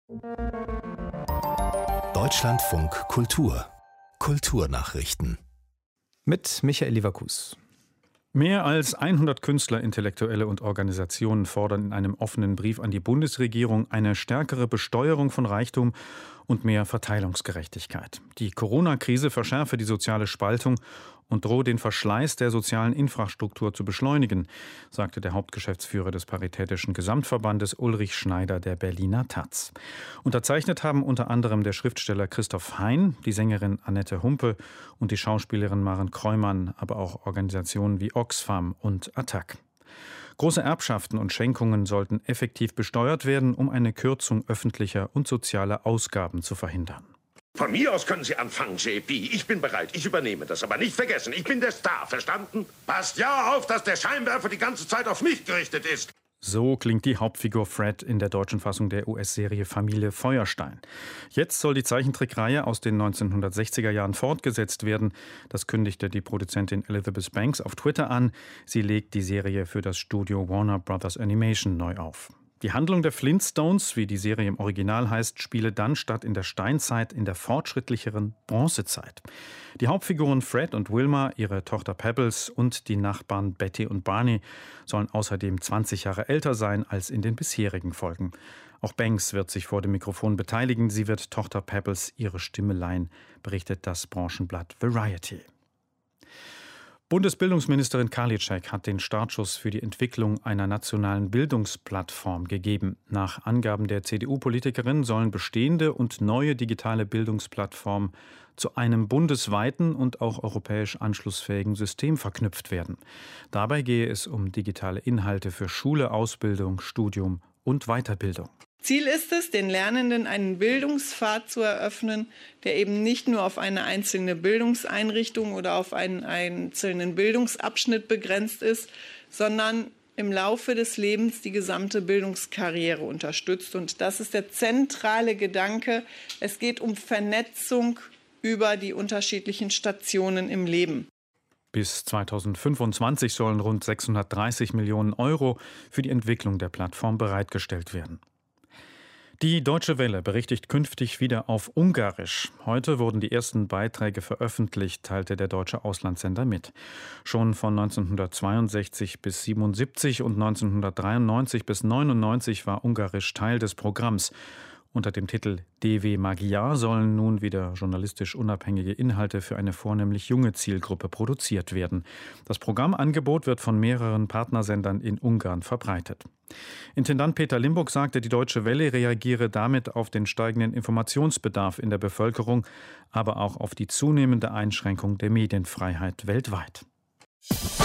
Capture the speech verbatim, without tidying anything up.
Deutschlandfunk Kultur. Kulturnachrichten. Mit Michael Leverkus. Mehr als hundert Künstler, Intellektuelle und Organisationen fordern in einem offenen Brief an die Bundesregierung eine stärkere Besteuerung von Reichtum und mehr Verteilungsgerechtigkeit. Die Corona-Krise verschärfe die soziale Spaltung und drohe den Verschleiß der sozialen Infrastruktur zu beschleunigen, sagte der Hauptgeschäftsführer des Paritätischen Gesamtverbandes Ulrich Schneider der Berliner Taz. Unterzeichnet haben unter anderem der Schriftsteller Christoph Hein, die Sängerin Annette Humpe und die Schauspielerin Maren Kreumann, aber auch Organisationen wie Oxfam und Attac. Große Erbschaften und Schenkungen sollten effektiv besteuert werden, um eine Kürzung öffentlicher und sozialer Ausgaben zu verhindern. Von mir aus können Sie anfangen, J P. Ich bin bereit, ich übernehme das. Aber nicht vergessen, ich bin der Star, verstanden? Passt ja auf, dass der Scheinwerfer die ganze Zeit auf mich gerichtet ist. So klingt die Hauptfigur Fred in der deutschen Fassung der U S-Serie Familie Feuerstein. Jetzt soll die Zeichentrickreihe aus den neunzehnhundertsechziger Jahren fortgesetzt werden. Das kündigte die Produzentin Elizabeth Banks auf Twitter an. Sie legt die Serie für das Studio Warner Brothers Animation neu auf. Die Handlung der Flintstones, wie die Serie im Original heißt, spiele dann statt in der Steinzeit in der fortschrittlicheren Bronzezeit. Die Hauptfiguren Fred und Wilma, ihre Tochter Pebbles und die Nachbarn Betty und Barney sollen außerdem zwanzig Jahre älter sein als in den bisherigen Folgen. Auch Banks wird sich vor dem Mikrofon beteiligen. Sie wird Tochter Pebbles ihre Stimme leihen, berichtet das Branchenblatt Variety. Bundesbildungsministerin Karliczek hat den Startschuss für die Entwicklung einer nationalen Bildungsplattform gegeben. Nach Angaben der C D U-Politikerin sollen bestehende und neue digitale Bildungsplattformen zu einem bundesweiten und auch europäisch anschlussfähigen System verknüpft werden. Dabei gehe es um digitale Inhalte für Schule, Ausbildung, Studium und Weiterbildung. Ziel ist es, den Lernenden einen Bildungspfad zu eröffnen, der eben nicht nur auf eine einzelne Bildungseinrichtung oder auf einen einzelnen Bildungsabschnitt begrenzt ist, sondern im Laufe des Lebens die gesamte Bildungskarriere unterstützt. Und das ist der zentrale Gedanke. Es geht um Vernetzung über die unterschiedlichen Stationen im Leben. Bis zweitausendfünfundzwanzig sollen rund sechshundertdreißig Millionen Euro für die Entwicklung der Plattform bereitgestellt werden. Die Deutsche Welle berichtet künftig wieder auf Ungarisch. Heute wurden die ersten Beiträge veröffentlicht, teilte der deutsche Auslandssender mit. Schon von neunzehnhundertzweiundsechzig bis siebenundsiebzig und neunzehnhundertdreiundneunzig bis neunundneunzig war Ungarisch Teil des Programms. Unter dem Titel D W Magyar sollen nun wieder journalistisch unabhängige Inhalte für eine vornehmlich junge Zielgruppe produziert werden. Das Programmangebot wird von mehreren Partnersendern in Ungarn verbreitet. Intendant Peter Limburg sagte, die Deutsche Welle reagiere damit auf den steigenden Informationsbedarf in der Bevölkerung, aber auch auf die zunehmende Einschränkung der Medienfreiheit weltweit.